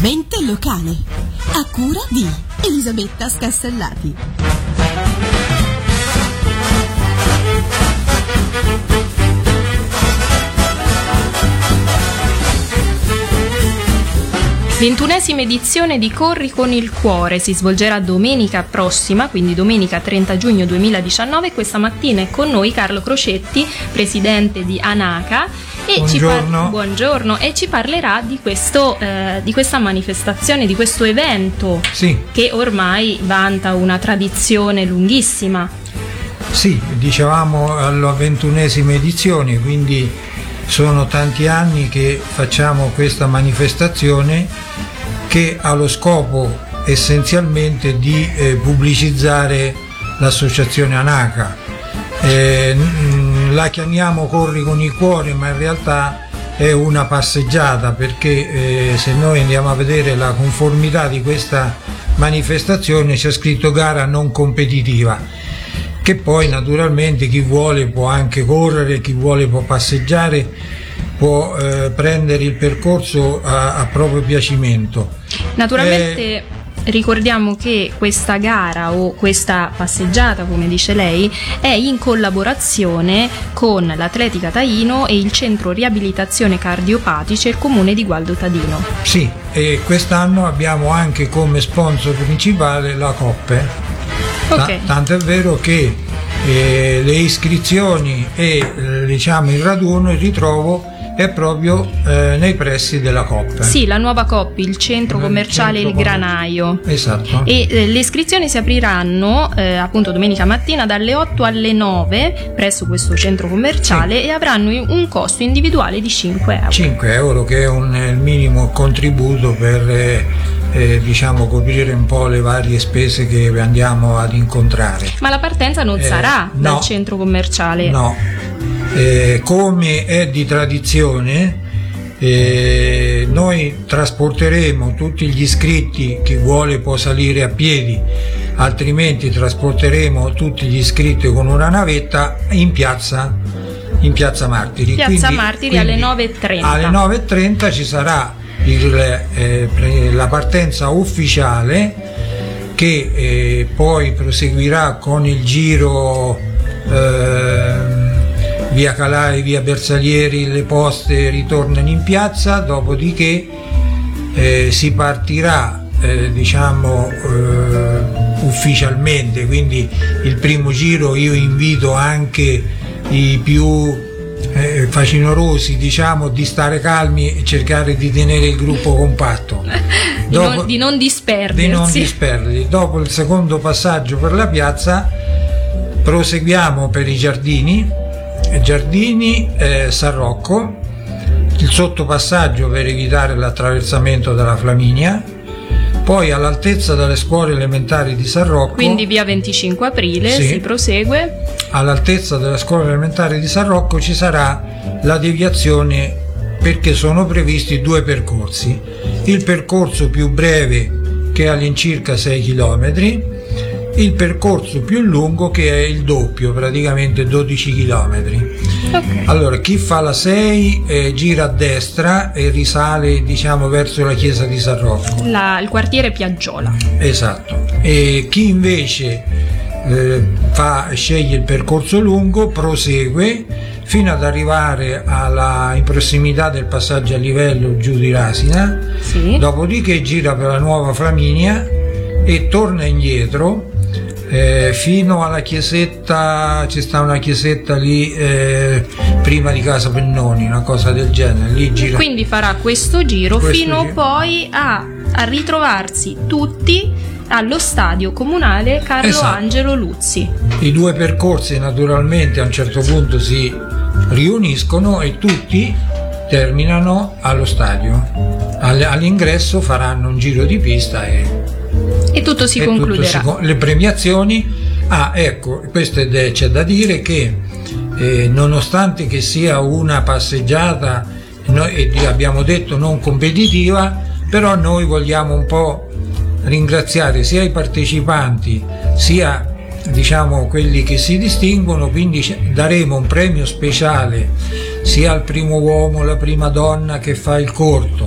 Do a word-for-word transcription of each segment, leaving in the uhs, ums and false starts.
Mente locale, a cura di Elisabetta Scassellati. ventunesima edizione di Corri con il Cuore si svolgerà domenica prossima, quindi domenica trenta giugno duemiladiciannove. Questa mattina è con noi Carlo Crocetti, presidente di ANACA, e buongiorno. Ci par- buongiorno e ci parlerà di questo eh, di questa manifestazione, di questo evento, sì, che ormai vanta una tradizione lunghissima. Sì, dicevamo alla ventunesima edizione, quindi sono tanti anni che facciamo questa manifestazione che ha lo scopo essenzialmente di eh, pubblicizzare l'associazione ANACA. Eh, la chiamiamo Corri con il Cuore, ma in realtà è una passeggiata, perché eh, se noi andiamo a vedere la conformità di questa manifestazione c'è scritto gara non competitiva, che poi naturalmente chi vuole può anche correre, chi vuole può passeggiare, può eh, prendere il percorso a, a proprio piacimento. Naturalmente eh, ricordiamo che questa gara o questa passeggiata, come dice lei, è in collaborazione con l'Atletica Taino e il Centro Riabilitazione Cardiopatici e il Comune di Gualdo Tadino. Sì, e quest'anno abbiamo anche come sponsor principale la Coppe. Okay. T- tanto è vero che eh, le iscrizioni e eh, diciamo il raduno, il ritrovo è proprio eh, nei pressi della Coppe. Sì, la nuova Coppe, il centro il commerciale centro Il Granaio. Esatto. E eh, le iscrizioni si apriranno eh, appunto domenica mattina dalle otto alle nove presso questo centro commerciale, sì, e avranno un costo individuale di cinque euro. cinque euro, che è un, il minimo contributo per eh, eh, diciamo coprire un po' le varie spese che andiamo ad incontrare. Ma la partenza non eh, sarà no, dal centro commerciale? No. Eh, come è di tradizione, eh, noi trasporteremo tutti gli iscritti, chi vuole può salire a piedi, altrimenti trasporteremo tutti gli iscritti con una navetta in piazza, in piazza Martiri. Piazza quindi, Martiri quindi alle nove e trenta. Alle nove e trenta ci sarà il, eh, la partenza ufficiale, che eh, poi proseguirà con il giro eh, via Calai, via Bersalieri, le poste ritornano in piazza, dopodiché eh, si partirà eh, diciamo eh, ufficialmente, quindi il primo giro io invito anche i più eh, facinorosi, diciamo, di stare calmi e cercare di tenere il gruppo compatto, di, dopo, non, di non disperdersi. Di non disperdersi. Dopo il secondo passaggio per la piazza proseguiamo per i giardini, Giardini eh, San Rocco, il sottopassaggio per evitare l'attraversamento della Flaminia, poi all'altezza delle scuole elementari di San Rocco, quindi via venticinque aprile, sì, si prosegue. All'altezza della scuola elementare di San Rocco ci sarà la deviazione, perché sono previsti due percorsi: il percorso più breve, che è all'incirca sei chilometri, il percorso più lungo, che è il doppio, praticamente dodici chilometri. Okay. Allora, chi fa la sei eh, gira a destra e risale, diciamo, verso la chiesa di San Rocco, la, il quartiere Piaggiola. Esatto. E chi invece eh, fa, sceglie il percorso lungo, prosegue fino ad arrivare alla, in prossimità del passaggio a livello giù di Rasina, sì, dopodiché gira per la Nuova Flaminia e torna indietro Eh, fino alla chiesetta. Ci sta una chiesetta lì eh, prima di Casa Pennoni, una cosa del genere, lì gira. Quindi farà questo giro questo fino giro. poi a, a ritrovarsi tutti allo stadio comunale Carlo esatto. Angelo Luzzi. I due percorsi naturalmente a un certo punto si riuniscono e tutti terminano allo stadio. All'ingresso faranno un giro di pista e E tutto si e concluderà. Tutto si, le premiazioni. Ah, ecco, questo è, c'è da dire che eh, nonostante che sia una passeggiata, noi abbiamo detto non competitiva, però noi vogliamo un po' ringraziare sia i partecipanti sia, diciamo, quelli che si distinguono, quindi daremo un premio speciale sia al primo uomo, la prima donna che fa il corto,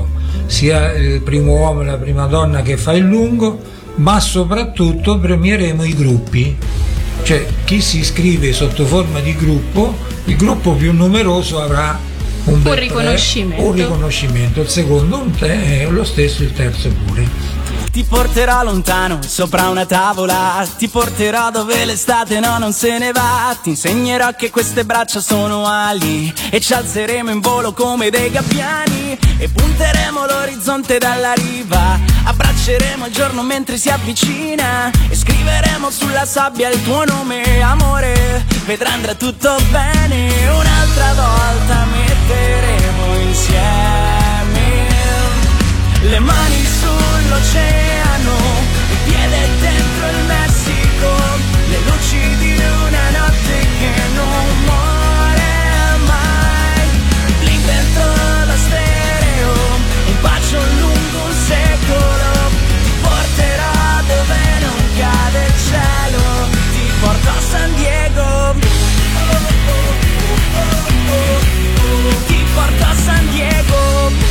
sia il primo uomo e la prima donna che fa il lungo, ma soprattutto premieremo i gruppi, cioè chi si iscrive sotto forma di gruppo, il gruppo più numeroso avrà un, un riconoscimento. un riconoscimento, il secondo un te, e lo stesso il terzo pure. Ti porterò lontano, sopra una tavola, ti porterò dove l'estate no non se ne va. Ti insegnerò che queste braccia sono ali e ci alzeremo in volo come dei gabbiani e punteremo l'orizzonte dalla riva. Abbracceremo il giorno mentre si avvicina e scriveremo sulla sabbia il tuo nome, amore. Vedrai andrà tutto bene, un'altra volta metteremo insieme le mani sull'oceano, il piede dentro il Messico, le luci di una notte che non muore mai, il blink dentro lo stereo, un bacio lungo un secolo, ti porterò dove non cade il cielo, ti porto a San Diego, ti porto a San Diego.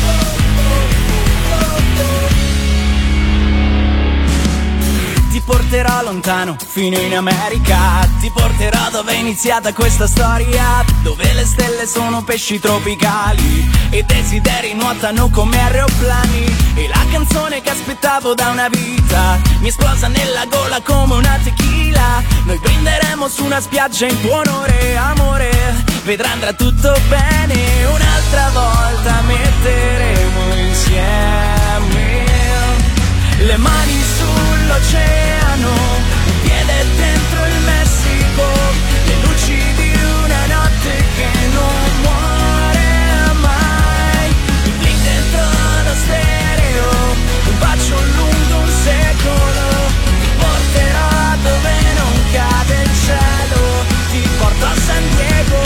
Ti porterò lontano, fino in America, ti porterò dove è iniziata questa storia, dove le stelle sono pesci tropicali e desideri nuotano come aeroplani, e la canzone che aspettavo da una vita mi esplosa nella gola come una tequila. Noi brinderemo su una spiaggia in tuo onore, amore, vedrà andrà tutto bene, un'altra volta metteremo insieme le mani sull'oceano, un piede dentro il Messico, le luci di una notte che non muore mai, il blink dentro lo stereo, un bacio lungo un secolo, ti porterò dove non cade il cielo, ti porto a San Diego.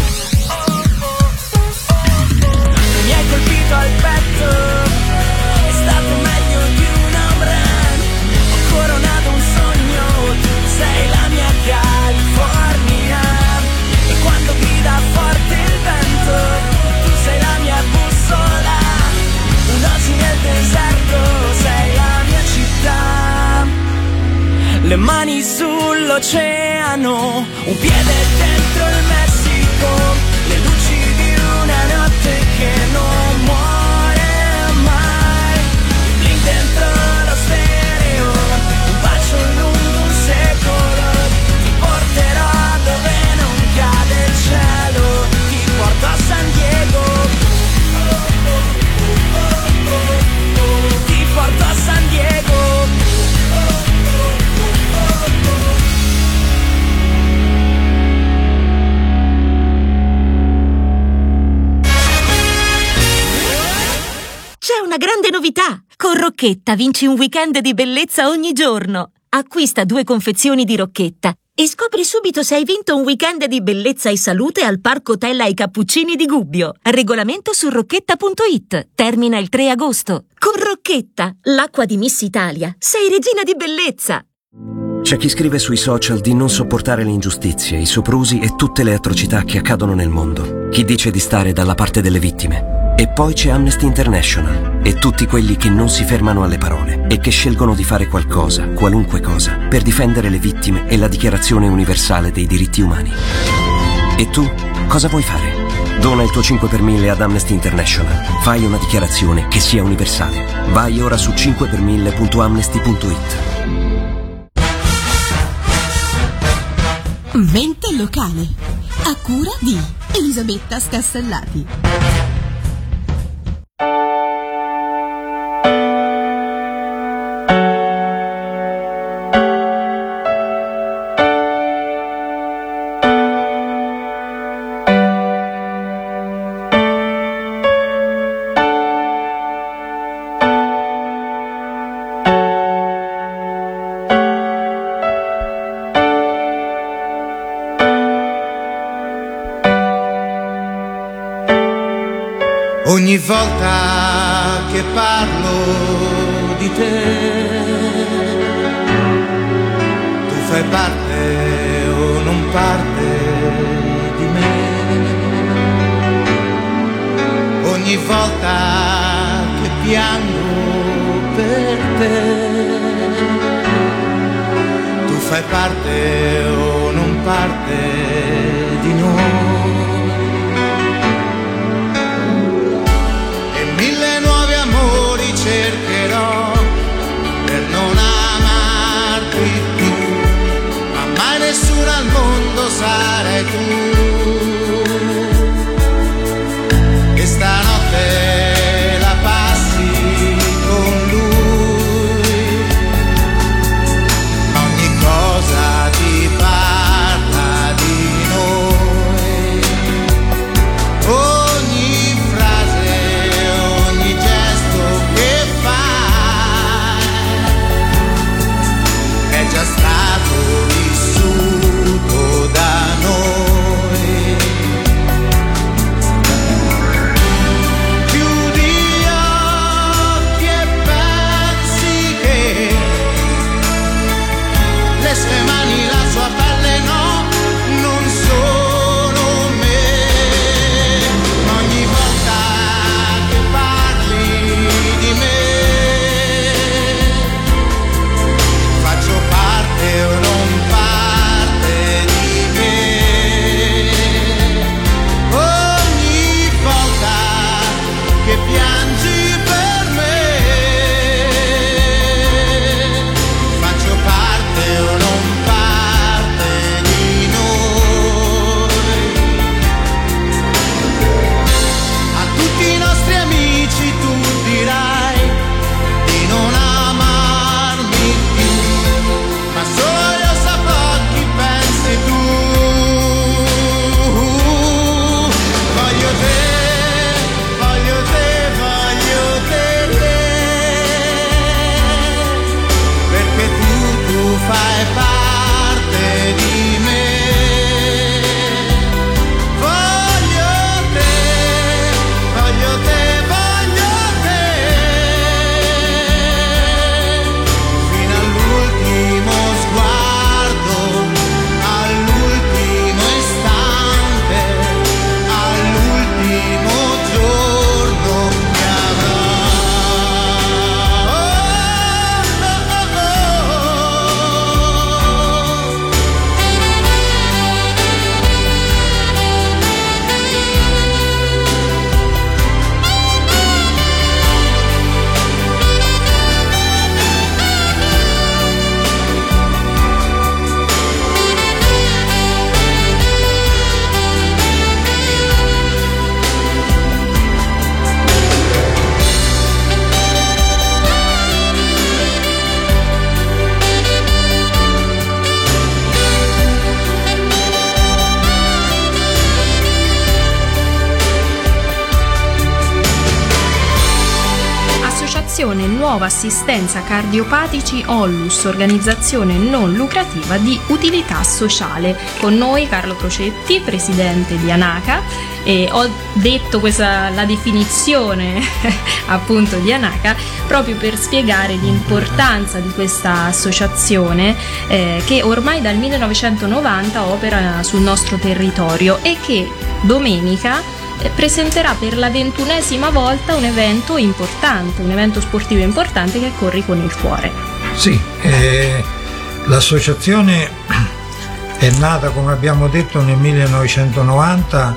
Mi hai colpito al petto, è stato meglio di un home run, ho coronato un sogno, tu sei la mia California, e quando grida forte il vento, tu sei la mia bussola, un'oasi nel deserto, sei la mia città, le mani sull'oceano, un piede dentro il Messico, le luci di una notte che non muore mai, il blink dentro lo stereo, un bacio lungo un secolo, ti porterò dove non cade il cielo, ti porto a San Diego, ti porto a San Diego. C'è una grande novità! Con Rocchetta vinci un weekend di bellezza ogni giorno. Acquista due confezioni di Rocchetta e scopri subito se hai vinto un weekend di bellezza e salute al Parco Hotel ai Cappuccini di Gubbio. Regolamento su rocchetta punto it. Termina il tre agosto. Con Rocchetta, l'acqua di Miss Italia. Sei regina di bellezza! C'è chi scrive sui social di non sopportare le ingiustizie, i soprusi e tutte le atrocità che accadono nel mondo. Chi dice di stare dalla parte delle vittime. E poi c'è Amnesty International e tutti quelli che non si fermano alle parole e che scelgono di fare qualcosa, qualunque cosa, per difendere le vittime e la Dichiarazione Universale dei Diritti Umani. E tu, cosa vuoi fare? Dona il tuo cinque per mille ad Amnesty International. Fai una dichiarazione che sia universale. Vai ora su cinque per mille punto amnesty punto it. Mente locale, a cura di Elisabetta Scastellati. Ogni volta che parlo di te, tu fai parte o non parte di me. Ogni volta che piango per te. Tu fai parte o non parte di noi, e mille nuovi amori cercherò per non amarti più, ma mai nessuno al mondo sarai tu. E stanotte la passi con lui, ogni cosa ti parla di noi, ogni frase, ogni gesto che fai è già stato vissuto da noi. Le mani, la sua pelle, no, non sono me. Ogni volta che parli di me, faccio parte o non parte di me. Ogni volta che piangi per me, faccio parte o non fai parte di me. Voglio te, voglio te, voglio te, fino all'ultimo sguardo, all'ultimo istante, all'ultimo giorno che avrò. Nuova assistenza cardiopatici Ollus, organizzazione non lucrativa di utilità sociale. Con noi Carlo Crocetti, presidente di ANACA, e ho detto questa la definizione appunto di ANACA proprio per spiegare l'importanza di questa associazione eh, che ormai dal millenovecentonovanta opera sul nostro territorio e che domenica presenterà per la ventunesima volta un evento importante, un evento sportivo importante che è Corri con il cuore. Sì, eh, l'associazione è nata, come abbiamo detto, nel millenovecentonovanta,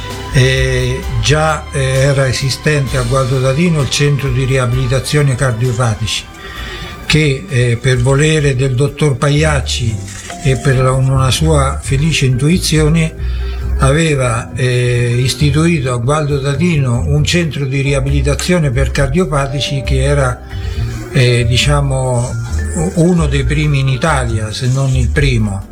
e già eh, era esistente a Gualdo d'Adino il centro di riabilitazione cardiopatici che eh, per volere del dottor Pagliacci e per una sua felice intuizione aveva eh, istituito a Gualdo d'Adino un centro di riabilitazione per cardiopatici che era eh, diciamo uno dei primi in Italia, se non il primo.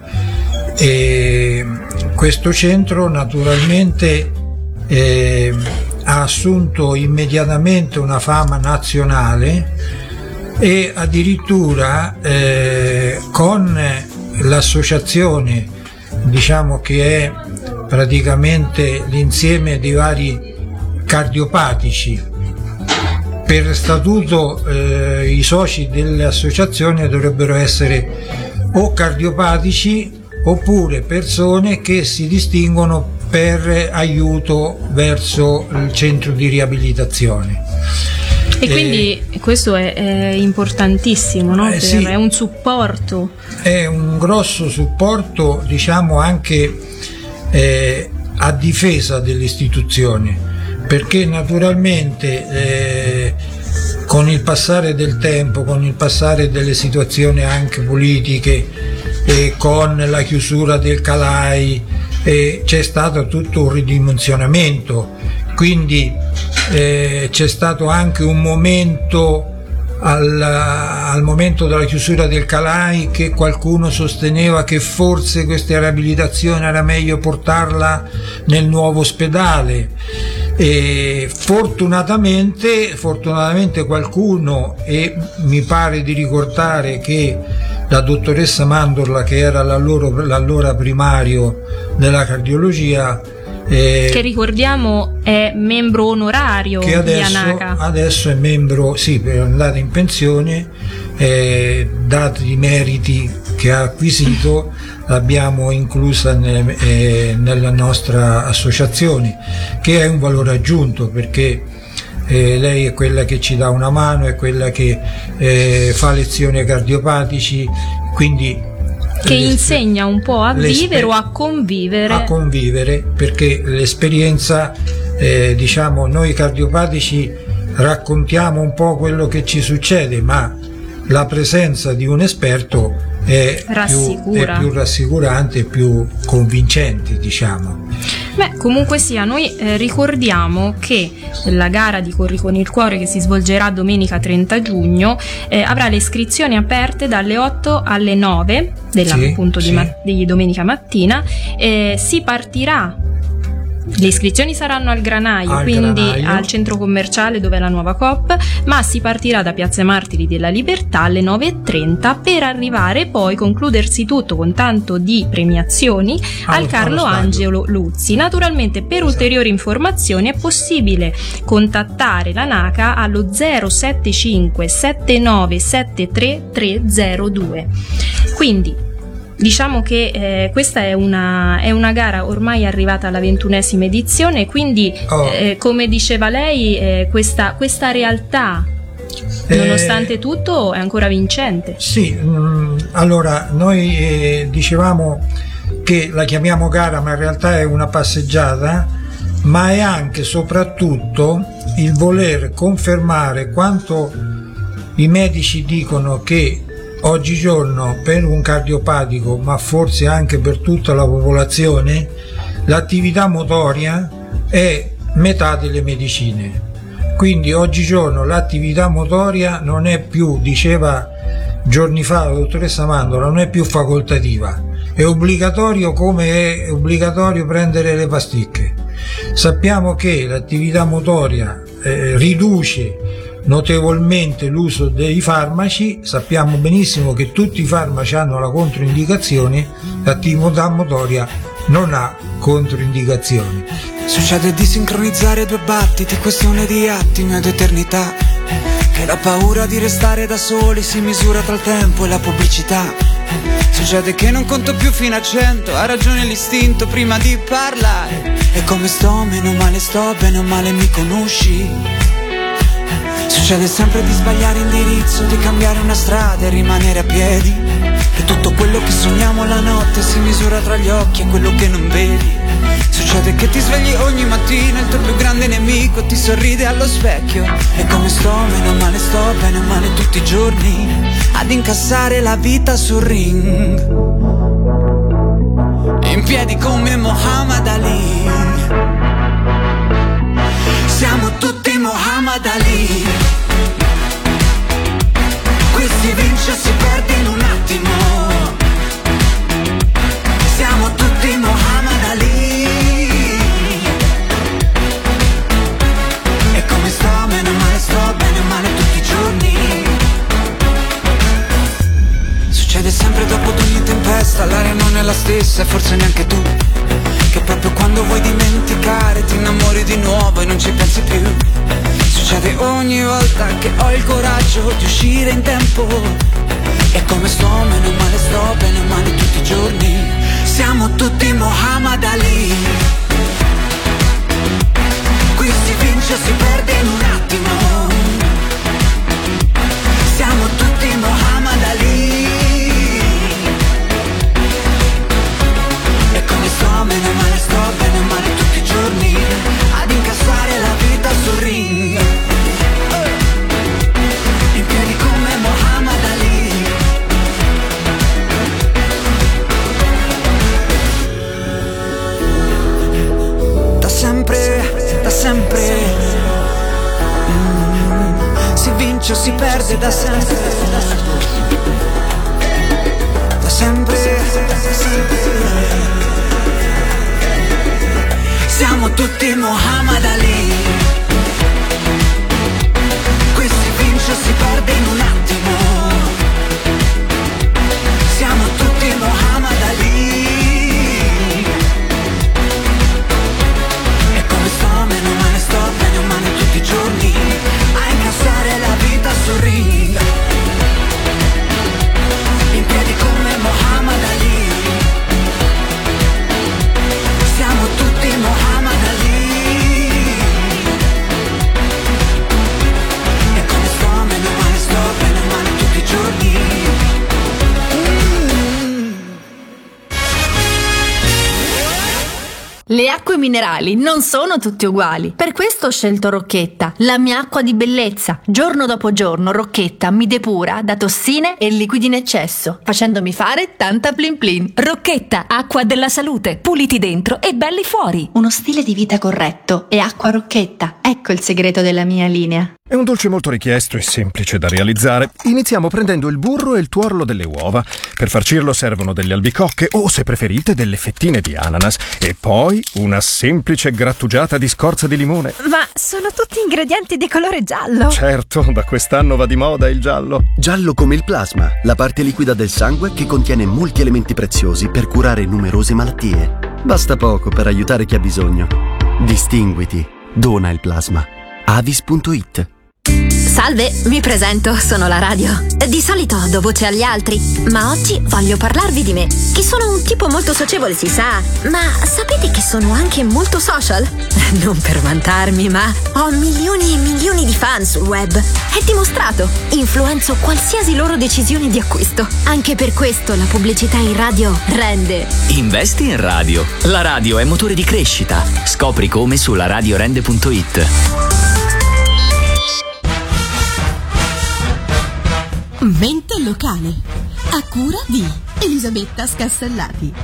E questo centro naturalmente eh, ha assunto immediatamente una fama nazionale e addirittura eh, con l'associazione, diciamo, che è praticamente l'insieme dei vari cardiopatici. Per statuto eh, i soci delle associazioni dovrebbero essere o cardiopatici oppure persone che si distinguono per aiuto verso il centro di riabilitazione. E quindi questo è, è importantissimo, no? Eh, per, sì. È un supporto. È un grosso supporto, diciamo, anche eh, a difesa delle istituzioni, perché naturalmente eh, con il passare del tempo, con il passare delle situazioni anche politiche, e con la chiusura del Calai, eh, c'è stato tutto un ridimensionamento, quindi eh, c'è stato anche un momento al, al momento della chiusura del Calai che qualcuno sosteneva che forse questa riabilitazione era meglio portarla nel nuovo ospedale, e fortunatamente, fortunatamente qualcuno, e mi pare di ricordare che la dottoressa Mandorla, che era l'allora, l'allora primario della cardiologia, eh, che ricordiamo è membro onorario che adesso, di ANACA. Adesso è membro, sì, è andato in pensione, eh, dati i meriti che ha acquisito l'abbiamo inclusa ne, eh, nella nostra associazione, che è un valore aggiunto, perché Eh, lei è quella che ci dà una mano, è quella che eh, fa lezioni ai cardiopatici, quindi che insegna un po' a vivere o a convivere a convivere perché l'esperienza, eh, diciamo, noi cardiopatici raccontiamo un po' quello che ci succede, ma la presenza di un esperto è più, è più rassicurante e più convincente, diciamo. Beh, comunque sia, noi eh, ricordiamo che la gara di Corri con il Cuore, che si svolgerà domenica trenta giugno, eh, avrà le iscrizioni aperte dalle otto alle nove della, sì, appunto sì. di, ma- di domenica mattina. Eh, si partirà. Le iscrizioni saranno al Granaio, al quindi Granaio. al centro commerciale dove è la nuova Coop, ma si partirà da Piazza Martiri della Libertà alle nove e trenta per arrivare poi, concludersi tutto con tanto di premiazioni Ah, al Carlo Angelo Luzzi. Naturalmente per ulteriori informazioni è possibile contattare l'ANACA allo zero sette cinque sette nove sette tre tre zero due. Quindi diciamo che eh, questa è una, è una gara ormai arrivata alla ventunesima edizione, quindi Oh. eh, come diceva lei, eh, questa, questa realtà, Eh, nonostante tutto, è ancora vincente. Sì, mh, allora noi eh, dicevamo che la chiamiamo gara, ma in realtà è una passeggiata, ma è anche soprattutto il voler confermare quanto i medici dicono, che oggigiorno per un cardiopatico, ma forse anche per tutta la popolazione, l'attività motoria è metà delle medicine. Quindi oggigiorno l'attività motoria non è più, diceva giorni fa la dottoressa Mandorla, non è più facoltativa, è obbligatorio, come è obbligatorio prendere le pasticche. Sappiamo che l'attività motoria eh, riduce notevolmente l'uso dei farmaci, sappiamo benissimo che tutti i farmaci hanno la controindicazione, l'attività motoria non ha controindicazioni. Succede di sincronizzare due battiti, questione di attimi ed eternità, che la paura di restare da soli si misura tra il tempo e la pubblicità. Succede che non conto più fino a cento, ha ragione l'istinto prima di parlare. E come sto, meno male sto, bene o male mi conosci. Succede sempre di sbagliare indirizzo, di cambiare una strada e rimanere a piedi. E tutto quello che sogniamo la notte si misura tra gli occhi e quello che non vedi. Succede che ti svegli ogni mattina, il tuo più grande nemico ti sorride allo specchio. E come sto, meno male sto, bene o male tutti i giorni, ad incassare la vita sul ring. In piedi come Muhammad Ali, siamo tutti Muhammad Ali. Qui si vince, si perde in un attimo. Siamo tutti Muhammad Ali. E come sto, meno male sto, bene o male tutti i giorni. Succede sempre dopo ad ogni tempesta, l'aria non è la stessa e forse neanche tu. Che proprio quando vuoi dimenticare ti innamori di nuovo e non ci pensi più. Succede ogni volta che ho il coraggio di uscire in tempo. E come sto, meno male sto, bene o male tutti i giorni. Siamo tutti Muhammad Ali. Qui si vince, si perde in un attimo. sempre. Mm, si vince o si perde da sempre. Da sempre. Siamo tutti Muhammad Ali. Qui si vince o si perde in un attimo. Siamo tutti Muhammad Ali. E come sto, meno male sto, bene o male tutti i giorni a incassare la vita sul ring, in piedi come Muhammad Ali. Siamo tutti Muhammad Ali. E come sto, meno male sto, bene o male tutti i giorni. Le acque minerali non sono tutte uguali. Per questo ho scelto Rocchetta, la mia acqua di bellezza. Giorno dopo giorno Rocchetta mi depura da tossine e liquidi in eccesso, facendomi fare tanta plin plin. Rocchetta, acqua della salute, puliti dentro e belli fuori. Uno stile di vita corretto e acqua Rocchetta. Ecco il segreto della mia linea. È un dolce molto richiesto e semplice da realizzare. Iniziamo prendendo il burro e il tuorlo delle uova. Per farcirlo servono delle albicocche o, se preferite, delle fettine di ananas. E poi una semplice grattugiata di scorza di limone. Ma sono tutti ingredienti di colore giallo. Certo, da quest'anno va di moda il giallo. Giallo come il plasma, la parte liquida del sangue che contiene molti elementi preziosi per curare numerose malattie. Basta poco per aiutare chi ha bisogno. Distinguiti. Dona il plasma. Avis punto it. Salve, mi presento, sono la radio. Di solito do voce agli altri, ma oggi voglio parlarvi di me, che sono un tipo molto socievole, si sa. Ma sapete che sono anche molto social? Non per vantarmi, ma ho milioni e milioni di fan sul web. È dimostrato, influenzo qualsiasi loro decisione di acquisto. Anche per questo la pubblicità in radio rende. Investi in radio. La radio è motore di crescita. Scopri come sulla radio rende punto it. Mente locale, a cura di Elisabetta Scastellati.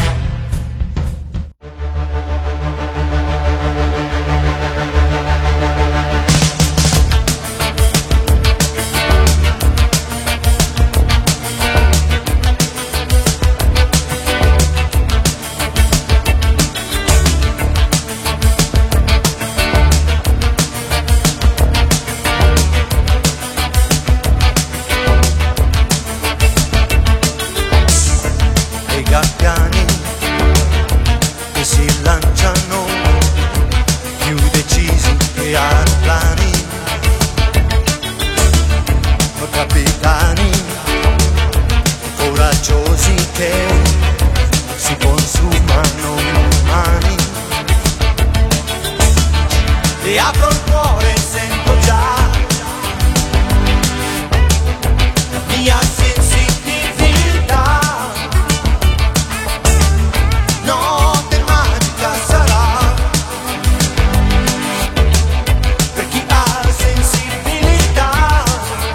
Gabbiani che si lanciano più decisi che aeroplani, capitani coraggiosi che si consumano umani. E apro il cuore e sento già la mia sensibilità. Notte magica sarà per chi ha sensibilità.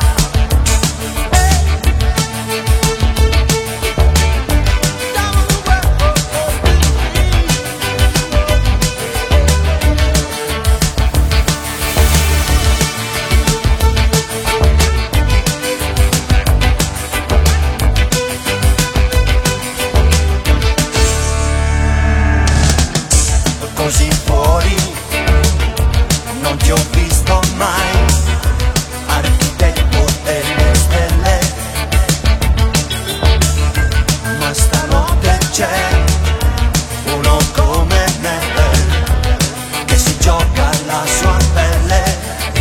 Così fuori non ti ho visto mai, architetto delle stelle, ma stanotte c'è uno come me che si gioca la sua pelle.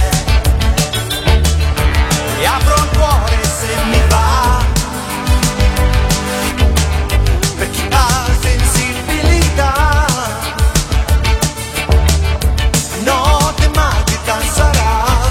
E apro il cuore se mi va, per chi ha sensibilità. Notte magica sarà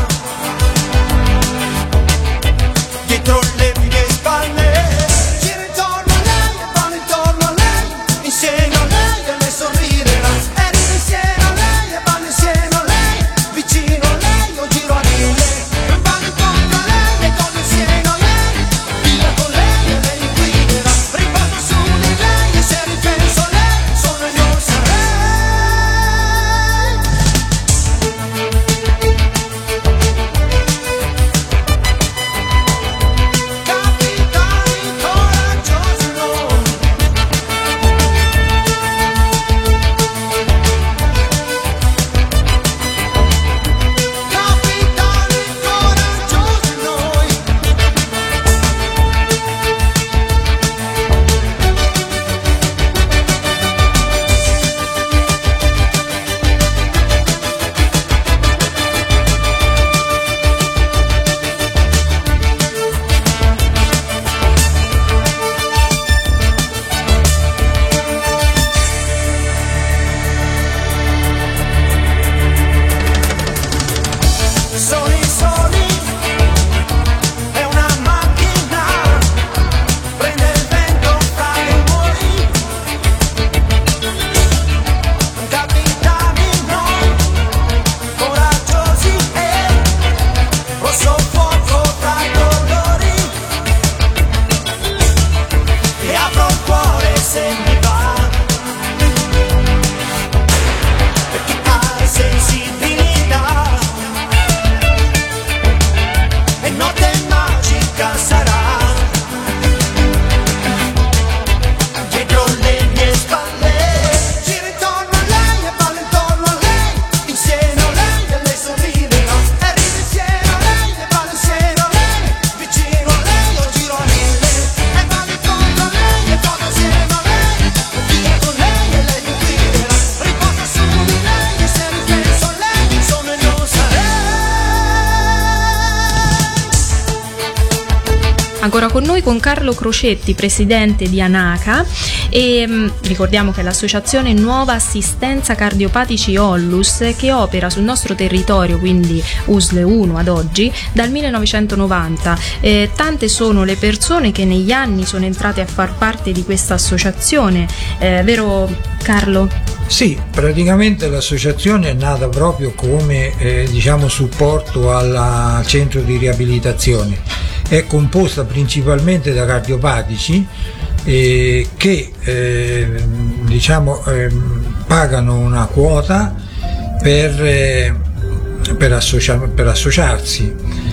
Ancora con noi con Carlo Crocetti, presidente di ANACA, e mh, ricordiamo che è l'associazione Nuova Assistenza Cardiopatici Onlus, che opera sul nostro territorio, quindi U S L uno ad oggi, dal millenovecentonovanta. Eh, tante sono le persone che negli anni sono entrate a far parte di questa associazione, eh, vero Carlo? Sì, praticamente l'associazione è nata proprio come eh, diciamo supporto al centro di riabilitazione. È composta principalmente da cardiopatici eh, che eh, diciamo eh, pagano una quota per, eh, per, associa- per associarsi.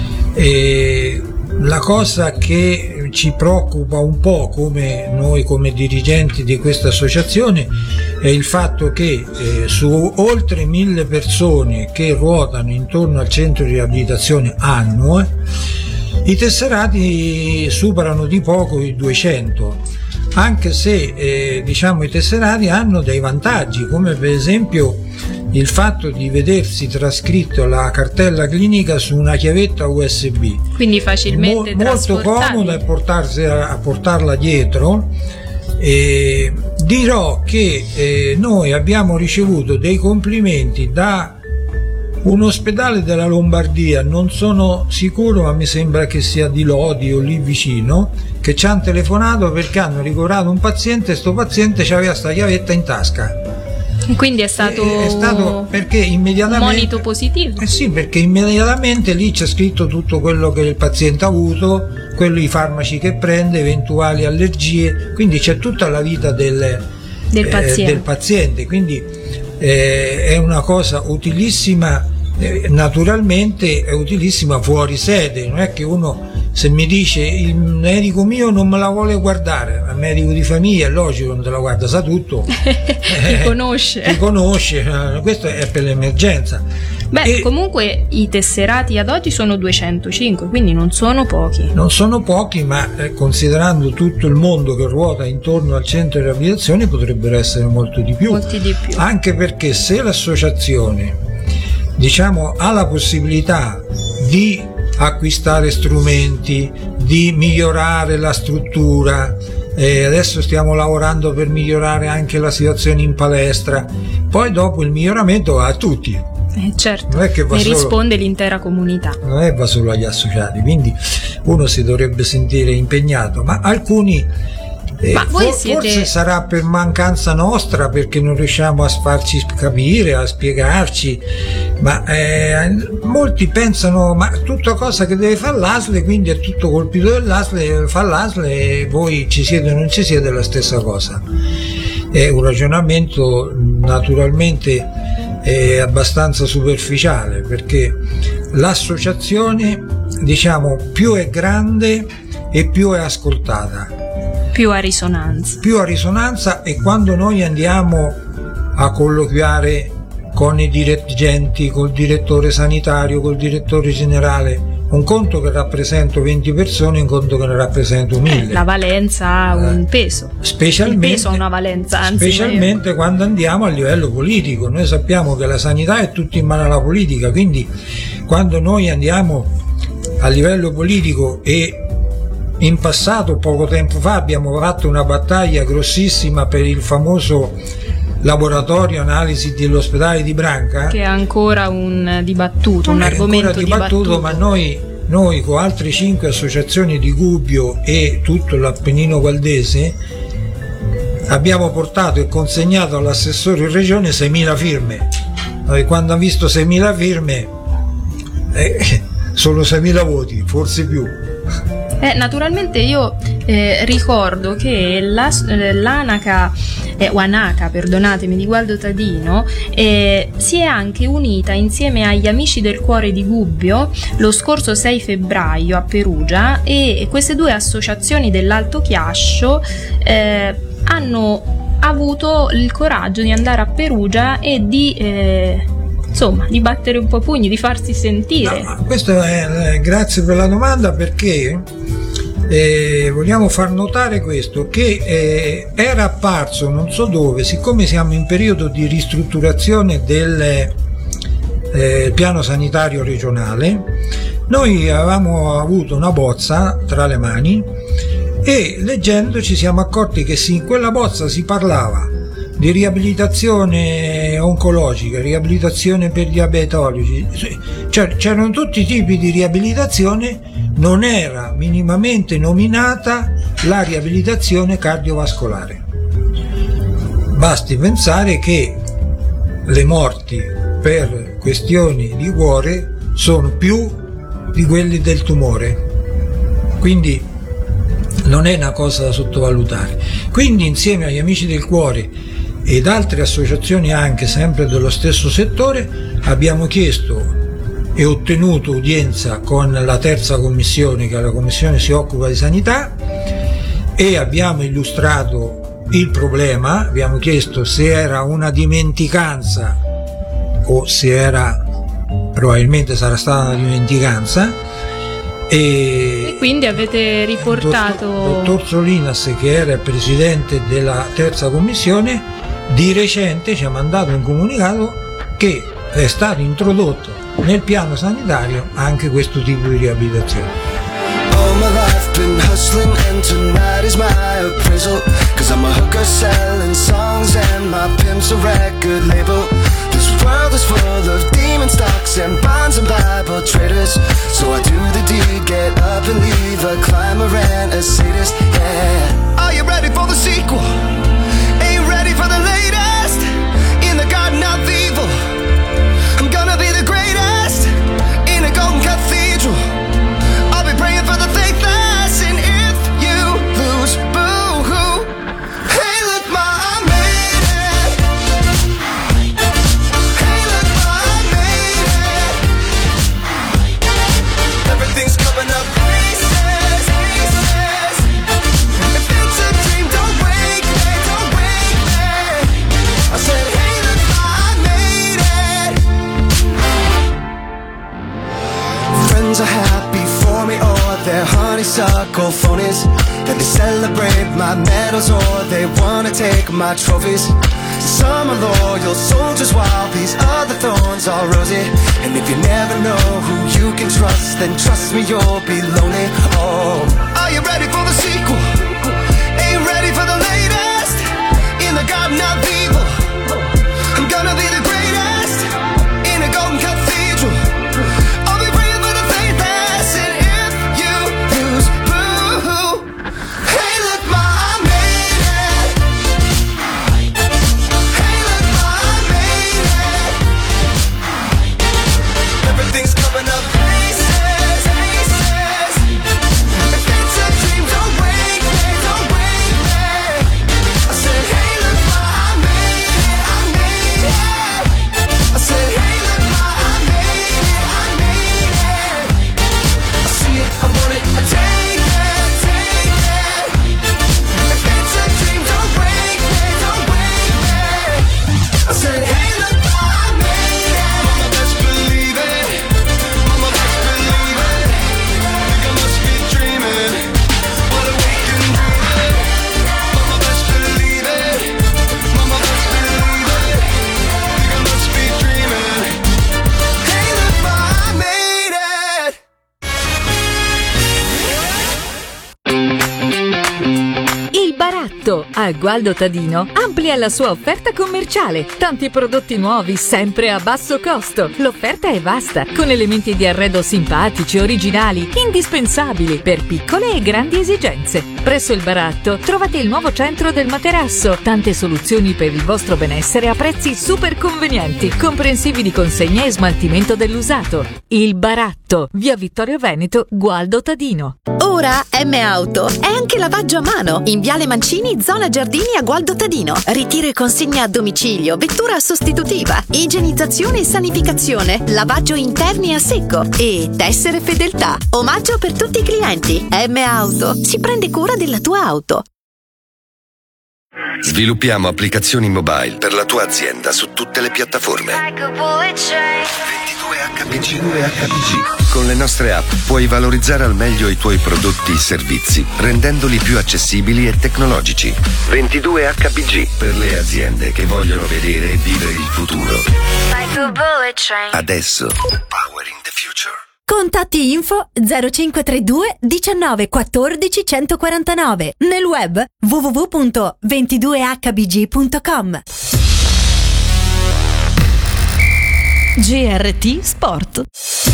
E la cosa che ci preoccupa un po' come noi come dirigenti di questa associazione è il fatto che eh, su oltre mille persone che ruotano intorno al centro di riabilitazione annuo, i tesserati superano di poco i duecento, anche se eh, diciamo i tesserati hanno dei vantaggi, come per esempio il fatto di vedersi trascritto la cartella clinica su una chiavetta U S B, quindi facilmente Mo- molto comoda, e portarsi a, a portarla dietro. E dirò che eh, noi abbiamo ricevuto dei complimenti da un ospedale della Lombardia, non sono sicuro, ma mi sembra che sia di Lodi o lì vicino, che ci hanno telefonato perché hanno ricoverato un paziente e sto paziente aveva sta chiavetta in tasca. Quindi è stato, è stato perché immediatamente, un monito positivo. Eh sì, perché immediatamente lì c'è scritto tutto quello che il paziente ha avuto, quello i farmaci che prende, eventuali allergie, quindi c'è tutta la vita del, del, eh, paziente. del paziente, quindi eh, è una cosa utilissima, eh, naturalmente è utilissima fuori sede, non è che uno se mi dice il medico mio non me la vuole guardare, il medico di famiglia è logico, non te la guarda, sa tutto. Ti conosce. Ti conosce, questo è per l'emergenza. Beh, e comunque i tesserati ad oggi sono duecentocinque, quindi non sono pochi. Non sono pochi, ma eh, considerando tutto il mondo che ruota intorno al centro di riabilitazione potrebbero essere molto di più. Molti di più. Anche perché se l'associazione, diciamo, ha la possibilità di acquistare strumenti, di migliorare la struttura, eh, adesso stiamo lavorando per migliorare anche la situazione in palestra, poi dopo il miglioramento va a tutti. Eh, certo, non è che va ne solo, risponde l'intera comunità. Non è va solo agli associati, quindi uno si dovrebbe sentire impegnato, ma alcuni Eh, Ma voi for- siete... Forse sarà per mancanza nostra, perché non riusciamo a farci capire, a spiegarci, ma eh, molti pensano ma tutta cosa che deve fare l'A S L, quindi è tutto colpito dell'A S L, fa l'A S L e voi ci siete o non ci siete, è la stessa cosa. È un ragionamento naturalmente è abbastanza superficiale, perché l'associazione, diciamo, più è grande e più è ascoltata, più a risonanza. Più a risonanza e quando noi andiamo a colloquiare con i dirigenti, col direttore sanitario, col direttore generale, un conto che rappresento venti persone, un conto che ne rappresento mille. Eh, la valenza ha un peso. Specialmente, Il peso ha una valenza, anzi. Specialmente io... quando andiamo a livello politico. Noi sappiamo che la sanità è tutta in mano alla politica, quindi quando noi andiamo a livello politico, e in passato, poco tempo fa, abbiamo fatto una battaglia grossissima per il famoso laboratorio analisi dell'ospedale di Branca, che è ancora un dibattuto, non un è argomento ancora dibattuto, dibattuto. ma noi, noi con altre cinque associazioni di Gubbio e tutto l'Appennino Valdese abbiamo portato e consegnato all'assessore in regione seimila firme, e quando ha visto seimila firme eh, solo seimila voti, forse più. Eh, naturalmente io eh, ricordo che la, l'ANACA, eh, o ANACA, perdonatemi, di Gualdo Tadino eh, si è anche unita insieme agli Amici del Cuore di Gubbio lo scorso sei febbraio a Perugia, e queste due associazioni dell'Alto Chiascio eh, hanno avuto il coraggio di andare a Perugia e di... Eh, insomma, di battere un po' pugni, di farsi sentire. No, questo è, eh, grazie per la domanda, perché eh, vogliamo far notare questo, che eh, era apparso non so dove, siccome siamo in periodo di ristrutturazione del eh, piano sanitario regionale, Noi avevamo avuto una bozza tra le mani e leggendo ci siamo accorti che sì, in quella bozza si parlava di riabilitazione oncologica, riabilitazione per diabetologi, cioè, c'erano tutti i tipi di riabilitazione, non era minimamente nominata la riabilitazione cardiovascolare. Basti pensare che le morti per questioni di cuore sono più di quelli del tumore, quindi non è una cosa da sottovalutare. Quindi insieme agli Amici del Cuore ed altre associazioni anche sempre dello stesso settore abbiamo chiesto e ottenuto udienza con la terza commissione, che è la commissione si occupa di sanità, e abbiamo illustrato il problema, abbiamo chiesto se era una dimenticanza o se era, probabilmente sarà stata una dimenticanza, e, e quindi avete riportato il dottor, dottor Solinas, che era il presidente della terza commissione, di recente ci ha mandato un comunicato che è stato introdotto nel piano sanitario anche questo tipo di riabilitazione. All my life been hustling and tonight is my appraisal, cause I'm a hooker selling songs and my pimp's a record label. This world is full of demon stocks and bonds and Bible traders, so I do the deed, get up and leave a climber and a sadist, yeah. Are you ready for the sequel? Are you ready for the latest? In the garden of evil, I'm gonna be the greatest in a golden cathedral. I'll be praying for the faithless, and if you lose, boo-hoo. Hey, look, ma, I made it. Hey, look, ma, I made it. Everything's coming up pieces, pieces. If it's a dream, don't wake me, don't wake me. I said, hey, look, ma, I made it. Friends are happy for me, or they're honeysuckle phonies, and they celebrate my medals, or they wanna take my trophies. Some are loyal soldiers while these other thorns are rosy, and if you never know who you can trust, then trust me, you'll be lonely. Oh, are you ready for the sequel? Are you ready for the latest? In the garden of evil, I'm gonna be the greatest in a golden cathedral. I'll be praying for the faithless, and if you lose, boo-hoo. Hey, look, ma, I made it. Hey, look, ma, I made it. Everything's coming up pieces, pieces. If it's a dream, don't wake me, don't wake me. I said, hey, look, ma, I made it, I made it. I said, hey, look, ma, I made it, I made it. I see it, I want it, I take it, take it. If it's a dream, don't wake me, don't wake me. I said, hey, look, ma, I made it. Mama, best believe it. Mama, best believe it. Think I must be dreaming. What a way can do it. Mama, best believe it. Mama, best believe it. Think I must be dreaming. Hey, look, ma, I made it. Il Baratto a Gualdo Tadino amplia la sua offerta commerciale. Tanti prodotti nuovi, sempre a basso costo. L'offerta è vasta, con elementi di arredo simpatici, originali, indispensabili per piccole e grandi esigenze. Presso il Baratto trovate il nuovo centro del materasso. Tante soluzioni per il vostro benessere a prezzi super convenienti, comprensivi di consegna e smaltimento dell'usato. Il Baratto, via Vittorio Veneto, Gualdo Tadino. Ora M Auto è anche lavaggio a mano in Viale Mancini, zona Giardini a Gualdo Tadino. Ritiro e consegna a domicilio, vettura sostitutiva, igienizzazione e sanificazione, lavaggio interni a secco e tessere fedeltà. Omaggio per tutti i clienti. M Auto si prende cura della tua auto. Sviluppiamo applicazioni mobile per la tua azienda su tutte le piattaforme. ventidue H P G. ventidue H P G. Con le nostre app puoi valorizzare al meglio i tuoi prodotti e servizi, rendendoli più accessibili e tecnologici. ventidue H P G per le aziende che vogliono vedere e vivere il futuro. Adesso. Powering the future. Contatti info zero cinque tre due diciannove quattordici centoquarantanove. Nel web w w w punto ventidue h b g punto com. G R T Sport.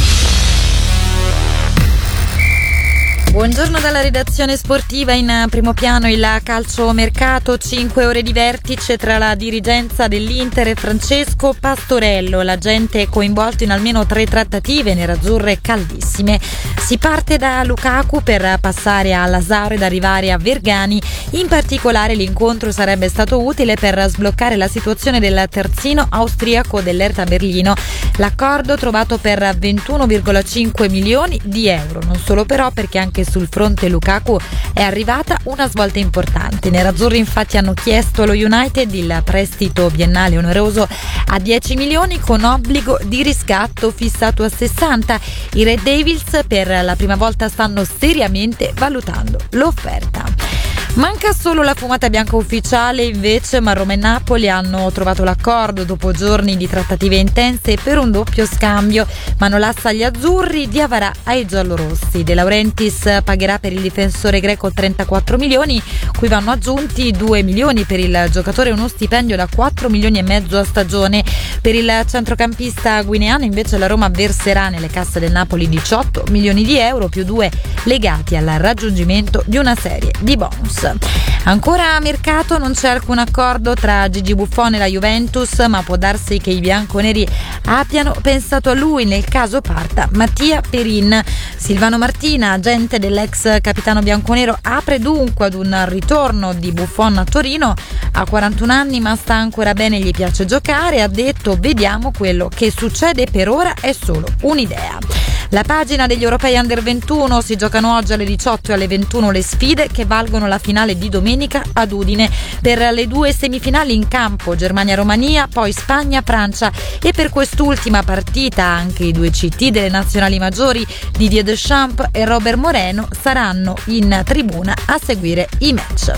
Buongiorno dalla redazione sportiva. In primo piano il calciomercato, cinque ore di vertice tra la dirigenza dell'Inter e Francesco Pastorello. L'agente è coinvolto in almeno tre trattative nerazzurre caldissime. Si parte da Lukaku per passare a Lazaro ed arrivare a Vergani. In particolare l'incontro sarebbe stato utile per sbloccare la situazione del terzino austriaco dell'Hertha Berlino. L'accordo trovato per ventuno virgola cinque milioni di euro. Non solo però, perché anche sul fronte Lukaku è arrivata una svolta importante. I nerazzurri infatti hanno chiesto allo United il prestito biennale oneroso a dieci milioni con obbligo di riscatto fissato a sessanta. I Red Devils per la prima volta stanno seriamente valutando l'offerta. Manca solo la fumata bianca ufficiale invece, ma Roma e Napoli hanno trovato l'accordo dopo giorni di trattative intense per un doppio scambio. Manolassa agli azzurri, Diavara ai giallorossi. De Laurentiis pagherà per il difensore greco trentaquattro milioni, cui vanno aggiunti due milioni per il giocatore e uno stipendio da quattro milioni e mezzo a stagione. Per il centrocampista guineano invece la Roma verserà nelle casse del Napoli diciotto milioni di euro più due legati al raggiungimento di una serie di bonus. Ancora a mercato non c'è alcun accordo tra Gigi Buffon e la Juventus, ma può darsi che i bianconeri abbiano pensato a lui nel caso parta Mattia Perin. Silvano Martina, agente dell'ex capitano bianconero, apre dunque ad un ritorno di Buffon a Torino. Ha quarantuno anni ma sta ancora bene, gli piace giocare. Ha detto: vediamo, quello che succede per ora è solo un'idea. La pagina degli europei under ventuno, si giocano oggi alle diciotto e alle ventuno le sfide che valgono la finale di domenica ad Udine. Per le due semifinali in campo Germania-Romania, poi Spagna-Francia, e per quest'ultima partita anche i due C T delle nazionali maggiori, Didier Deschamps e Robert Moreno, saranno in tribuna a seguire i match.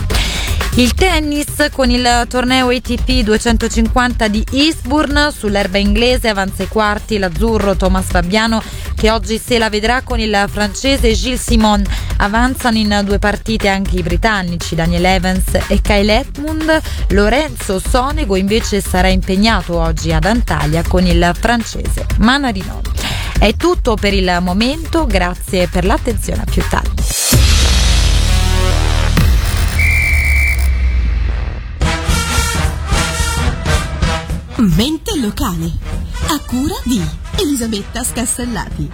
Il tennis con il torneo A T P duecentocinquanta di Eastbourne. Sull'erba inglese avanza ai quarti l'azzurro Thomas Fabiano, che oggi se la vedrà con il francese Gilles Simon. Avanzano in due partite anche i britannici Daniel Evans e Kyle Edmund. Lorenzo Sonego invece sarà impegnato oggi ad Antalya con il francese Manarino. È tutto per il momento, grazie per l'attenzione, a più tardi. Mente locale, a cura di Elisabetta Scastellati.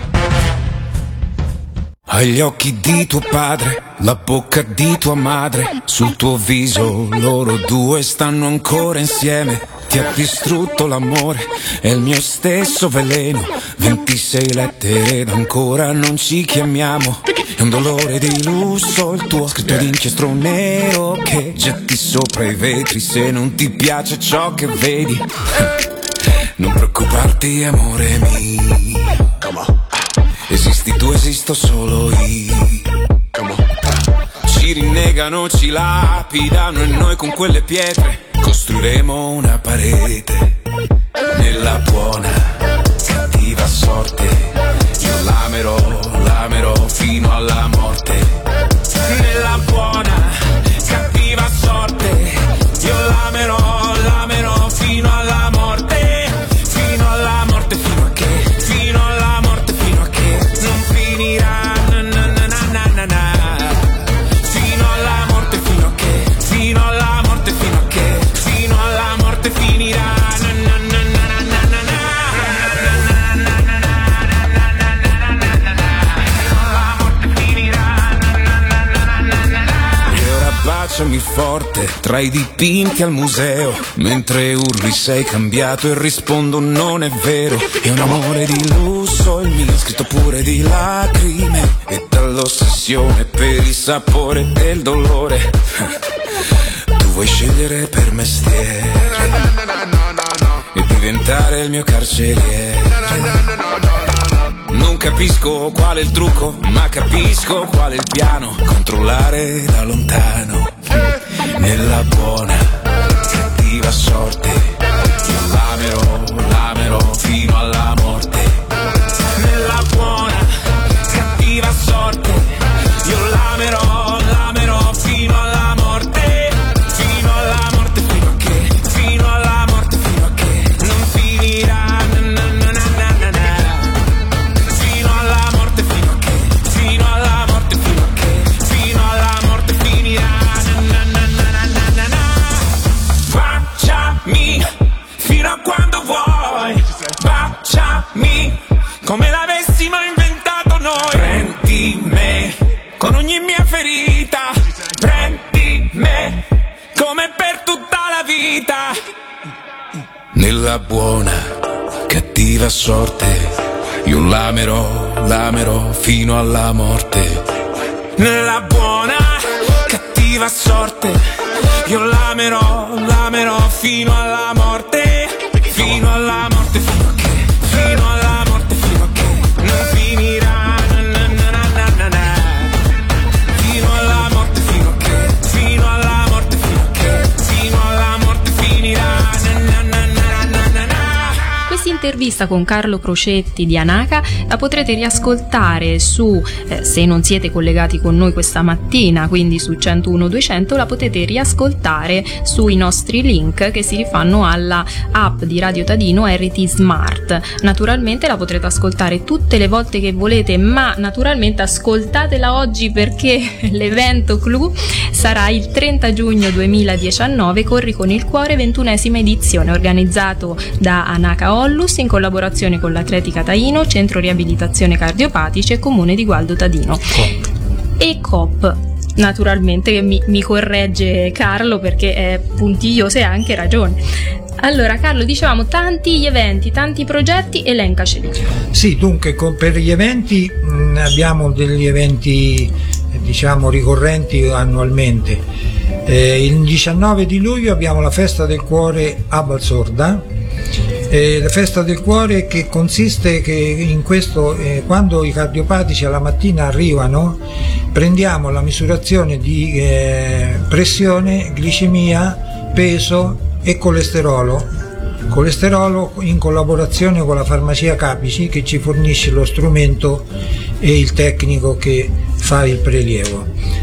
Hai gli occhi di tuo padre, la bocca di tua madre, sul tuo viso loro due stanno ancora insieme. Ti ha distrutto l'amore, è il mio stesso veleno. ventisei lettere ed ancora non ci chiamiamo. È un dolore di lusso il tuo, scritto d'inchiostro nero che getti sopra i vetri se non ti piace ciò che vedi. Non preoccuparti, amore mio, esisti tu, esisto solo io. Ci rinnegano, ci lapidano e noi con quelle pietre costruiremo una parete. Nella buona, cattiva sorte io l'amerò, l'amerò fino alla morte. Nella buona, cattiva sorte io l'amerò, l'amerò fino alla morte. Fino alla morte, fino a che, fino alla morte, fino a che non finirà, na na na na na na. Fino alla morte, fino a che, fino alla morte, fino a che, fino alla morte finirà, na na na na na na na. Baciami forte tra i dipinti al museo, mentre urli sei cambiato e rispondo non è vero. È un amore di lusso il mio, scritto pure di lacrime e dall'ossessione per il sapore del dolore. Tu vuoi scegliere per mestiere e diventare il mio carceriere. Non capisco qual è il trucco, ma capisco qual è il piano. Controllare da lontano. Nella buona, cattiva sorte io l'amerò, l'amerò fino alla morte. Nella buona, nella buona, cattiva sorte. Io l'amerò, l'amerò fino alla morte. Nella buona, cattiva sorte. Io l'amerò, l'amerò fino alla morte. Fino alla morte, fino a che, fino alla morte, fino a che non finirà. Na, na, na, na, na, na. Fino alla morte, fino a che, fino alla morte, fino a che, fino alla morte finirà. Na, na, na, na, na, na, na. Questa intervista con Carlo Crocetti di Anaca la potrete riascoltare su, eh, se non siete collegati con noi questa mattina, quindi su centouno duecento, la potete riascoltare sui nostri link che si rifanno alla app di Radio Tadino R T Smart. Naturalmente la potrete ascoltare tutte le volte che volete, ma naturalmente ascoltatela oggi perché l'evento clou sarà il trenta giugno duemiladiciannove, Corri con il cuore, ventunesima edizione, organizzato da Anaca Ollus in collaborazione con l'Atletica Taino, Centro Riabilitazione Cardiopatici e Comune di Gualdo Tadino. Coop. E Coop, naturalmente, che mi, mi corregge Carlo perché è puntiglioso e ha anche ragione. Allora Carlo, dicevamo tanti gli eventi, tanti progetti, elencaceli. Sì, dunque con, per gli eventi mh, abbiamo degli eventi eh, diciamo ricorrenti annualmente. Eh, il diciannove di luglio abbiamo la Festa del Cuore a Valsorda. Eh, la Festa del Cuore che consiste che in questo, eh, quando i cardiopatici alla mattina arrivano, prendiamo la misurazione di eh, pressione, glicemia, peso e colesterolo. Colesterolo in collaborazione con la farmacia Capici che ci fornisce lo strumento e il tecnico che fa il prelievo.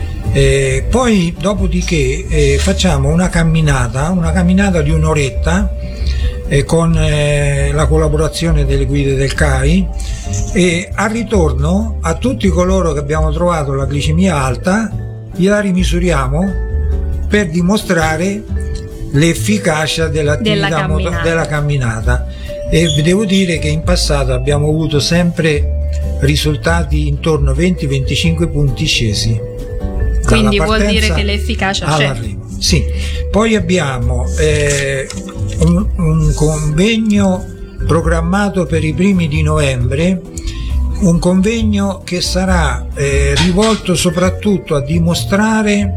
Eh, poi dopodiché eh, facciamo una camminata, una camminata di un'oretta eh, con eh, la collaborazione delle guide del C A I, e al ritorno a tutti coloro che abbiamo trovato la glicemia alta gliela rimisuriamo per dimostrare l'efficacia dell'attività della moto- camminata. della camminata. E vi devo dire che in passato abbiamo avuto sempre risultati intorno a venti venticinque punti scesi. Quindi vuol dire che l'efficacia c'è. All'arrivo. Sì. Poi abbiamo eh, un, un convegno programmato per i primi di novembre, un convegno che sarà eh, rivolto soprattutto a dimostrare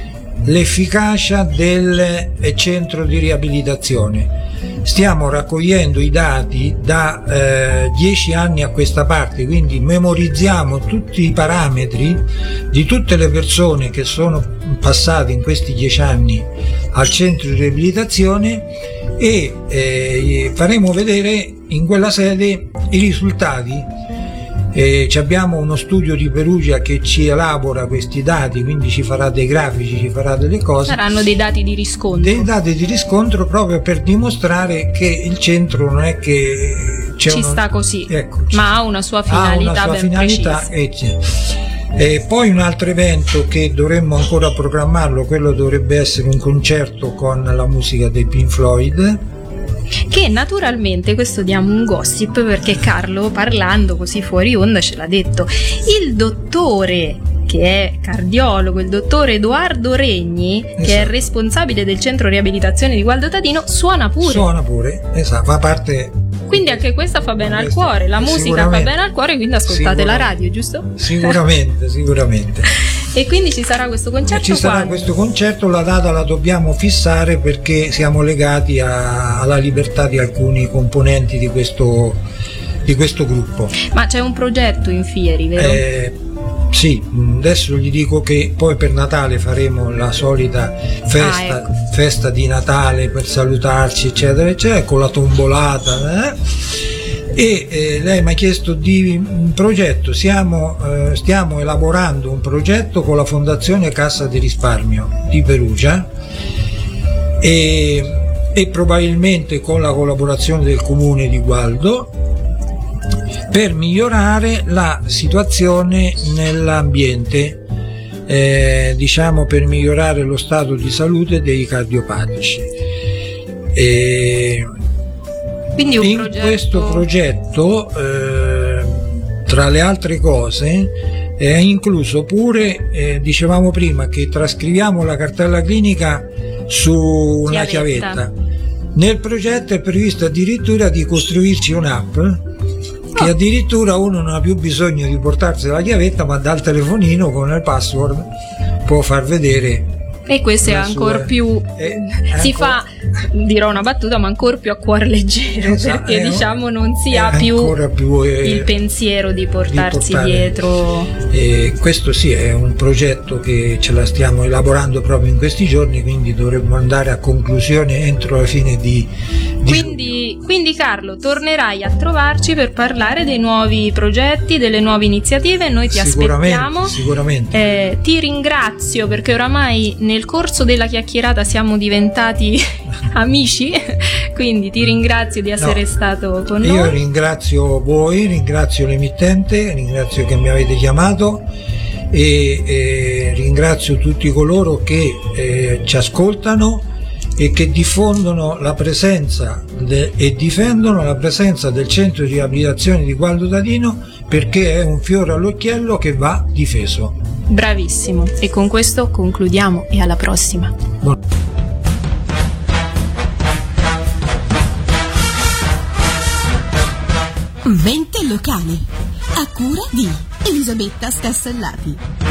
l'efficacia del centro di riabilitazione. Stiamo raccogliendo i dati da eh, dieci anni a questa parte, quindi memorizziamo tutti i parametri di tutte le persone che sono passate in questi dieci anni al centro di riabilitazione e eh, faremo vedere in quella sede i risultati. Eh, abbiamo uno studio di Perugia che ci elabora questi dati, quindi ci farà dei grafici, ci farà delle cose. Saranno dei dati di riscontro. Dei dati di riscontro proprio per dimostrare che il centro non è che c'è ci uno... sta così, ecco, ma ha una sua finalità, ha una sua ben finalità precisa. E, e poi un altro evento che dovremmo ancora programmarlo, quello dovrebbe essere un concerto con la musica dei Pink Floyd. Che naturalmente, questo diamo un gossip perché Carlo, parlando così fuori onda, ce l'ha detto. Il dottore che è cardiologo, il dottore Edoardo Regni, esatto, che è responsabile del centro riabilitazione di Gualdo Tadino, suona pure. Suona pure, esatto, fa parte. Quindi anche questa fa bene al cuore, la musica fa bene al cuore, quindi ascoltate la radio, giusto? Sicuramente, sicuramente. E quindi ci sarà questo concerto? Ci sarà quando? questo concerto, la data la dobbiamo fissare perché siamo legati a, alla libertà di alcuni componenti di questo, di questo gruppo. Ma c'è un progetto in Fieri, vero? Eh, sì, adesso gli dico che poi per Natale faremo la solita festa, ah, ecco. festa di Natale per salutarci, eccetera, eccetera, con la tombolata. Eh? E eh, lei mi ha chiesto di un progetto, siamo, eh, stiamo elaborando un progetto con la Fondazione Cassa di Risparmio di Perugia e, e probabilmente con la collaborazione del Comune di Gualdo per migliorare la situazione nell'ambiente, eh, diciamo per migliorare lo stato di salute dei cardiopatici. E, Quindi un in progetto... questo progetto, eh, tra le altre cose, è incluso pure, eh, dicevamo prima, che trascriviamo la cartella clinica su una Chiavetta. chiavetta. Nel progetto è previsto addirittura di costruirci un'app che addirittura uno non ha più bisogno di portarsi la chiavetta, ma dal telefonino con il password può far vedere. E questo è la ancora sua- più è si ancora- fa, dirò una battuta, ma ancora più a cuor leggero, Esatto, perché è- diciamo non si è ha più, ancora più, eh, il pensiero di portarsi portare- dietro. E questo sì è un progetto che ce la stiamo elaborando proprio in questi giorni, quindi dovremmo andare a conclusione entro la fine di, di Quindi, quindi Carlo, tornerai a trovarci per parlare dei nuovi progetti, delle nuove iniziative, noi ti Sicuramente, aspettiamo. sicuramente. Eh, ti ringrazio perché oramai nel corso della chiacchierata siamo diventati amici, quindi ti ringrazio di essere No, stato con Io noi. ringrazio voi, ringrazio l'emittente, ringrazio che mi avete chiamato e, e ringrazio tutti coloro che eh, ci ascoltano e che diffondono la presenza de- e difendono la presenza del centro di riabilitazione di Gualdo Tadino, perché è un fiore all'occhiello che va difeso. Bravissimo, e con questo concludiamo e alla prossima. Vente locali, a cura di Elisabetta Scassellati.